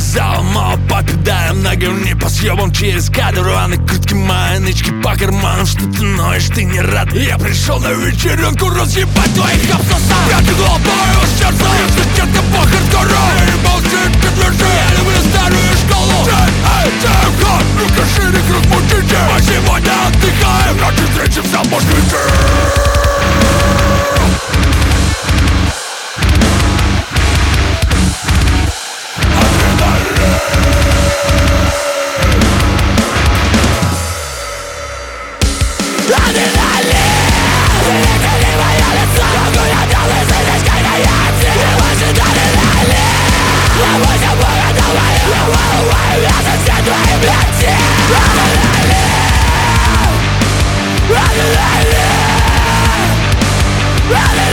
залом мы попадаем ногами не по съебам через кадр. Рваные куртки, мои нычки по карманам. Что ты ноешь, ты не рад. Я пришел на вечеринку разъебать твоих обсосов. Я ты глупаю с сердца, если детка по хардкору. Эй, молчи, подвержи, я люблю старую школу. Тихо, рука шире, круг мутите. Мы сегодня отдыхаем, ночью встретимся, может быть. Run